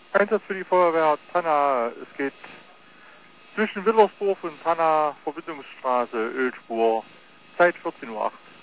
Einsatz für die Feuerwehr Tanna. Es geht zwischen Willersdorf und Tanna, Verbindungsstraße, Ölspur. Zeit 14:08 Uhr.